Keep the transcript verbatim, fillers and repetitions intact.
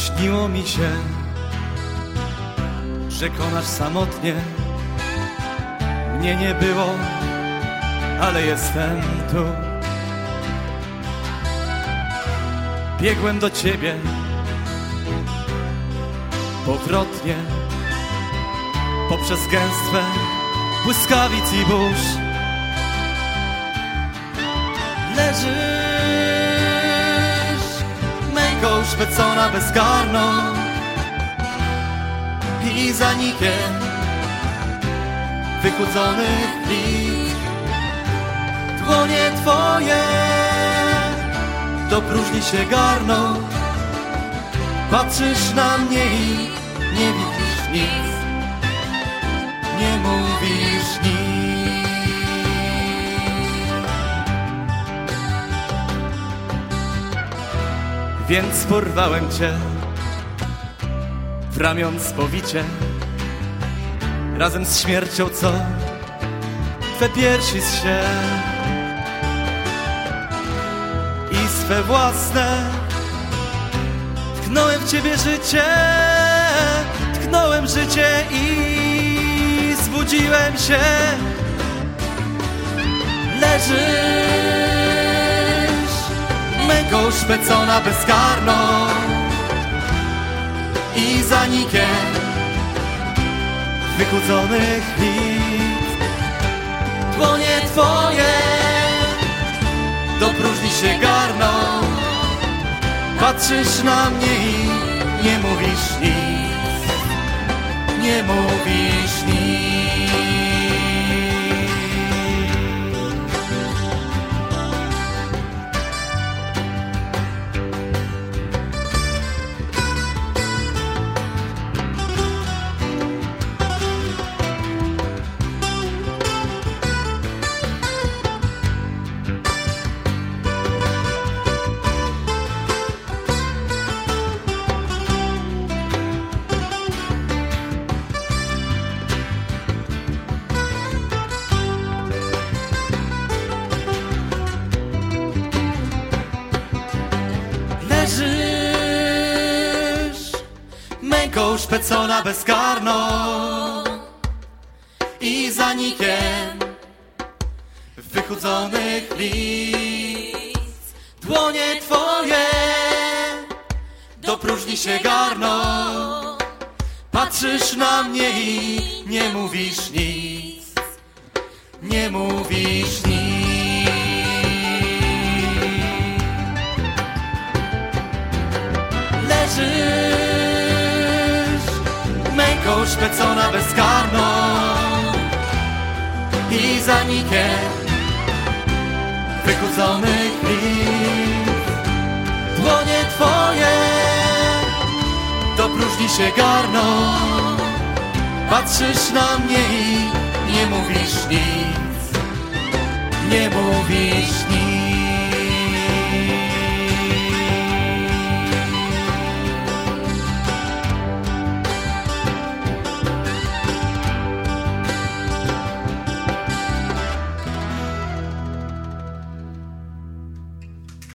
Śniło mi się, że konasz samotnie. Mnie nie było, ale jestem tu. Biegłem do ciebie powrotnie poprzez gęstwę błyskawic i burz. Leżysz męką uszpecona bezkarną i zanikiem wychudzonych lig. Dłonie twoje do próżni się garną. Patrzysz na mnie i nie widzisz nic, nie mówisz nic. Więc porwałem cię w ramion spowicie, razem z śmiercią, co twe piersi zsie, i swe własne. Tknąłem w ciebie życie, tknąłem życie i zbudziłem się. Leżysz męką szpecona bezkarną i zanikiem wychudzonych lit. Dłonie twoje do próżni się garną. Patrzysz na mnie i nie mówisz nic, nie mówisz nic. Leżysz męką szpecona bezkarną i zanikiem wychudzonych lic. Dłonie twoje do próżni się garną. Patrzysz na mnie i nie mówisz nic, nie mówisz nic. Leżysz męką szpecona bezkarną i zanikiem wychudzonych lic. Dłonie twoje do próżni się garną. Patrzysz na mnie i nie mówisz nic, nie mówisz nic.